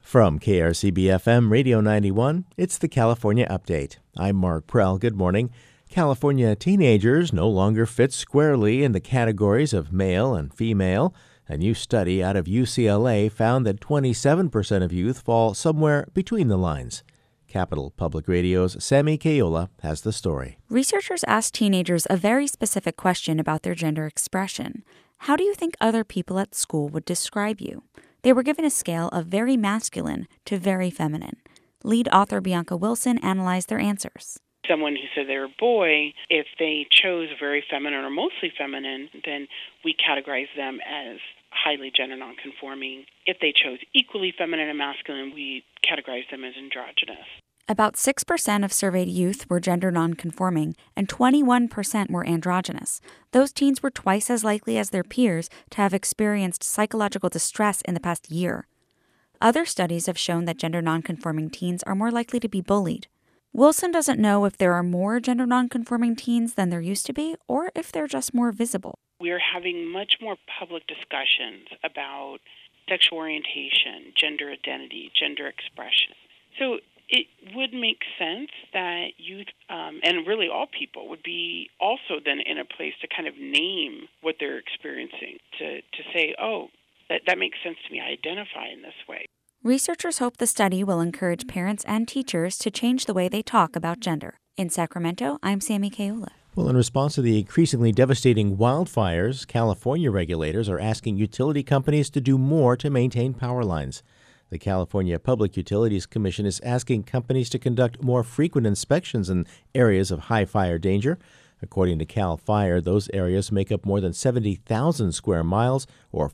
From KRCB-FM Radio 91, it's the California Update. I'm Mark Prell. Good morning. California teenagers no longer fit squarely in the categories of male and female. A new study out of UCLA found that 27% of youth fall somewhere between the lines. Capital Public Radio's Sammy Kayola has the story. Researchers asked teenagers a very specific question about their gender expression. How do you think other people at school would describe you? They were given a scale of very masculine to very feminine. Lead author Bianca Wilson analyzed their answers. Someone who said they were a boy, if they chose very feminine or mostly feminine, then we categorize them as highly gender nonconforming. If they chose equally feminine and masculine, we categorize them as androgynous. About 6% of surveyed youth were gender nonconforming, and 21% were androgynous. Those teens were twice as likely as their peers to have experienced psychological distress in the past year. Other studies have shown that gender nonconforming teens are more likely to be bullied. Wilson doesn't know if there are more gender nonconforming teens than there used to be, or if they're just more visible. We are having much more public discussions about sexual orientation, gender identity, gender expression. So it would make sense that youth, and really all people, would be also then in a place to kind of name what they're experiencing, to say, oh, that makes sense to me, I identify in this way. Researchers hope the study will encourage parents and teachers to change the way they talk about gender. In Sacramento, I'm Sammy Kayola. Well, in response to the increasingly devastating wildfires, California regulators are asking utility companies to do more to maintain power lines. The California Public Utilities Commission is asking companies to conduct more frequent inspections in areas of high fire danger. According to CAL FIRE, those areas make up more than 70,000 square miles, or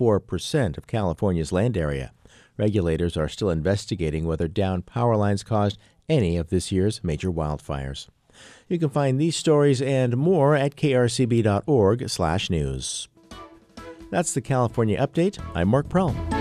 44% of California's land area. Regulators are still investigating whether downed power lines caused any of this year's major wildfires. You can find these stories and more at krcb.org/news. That's the California Update. I'm Mark Prell.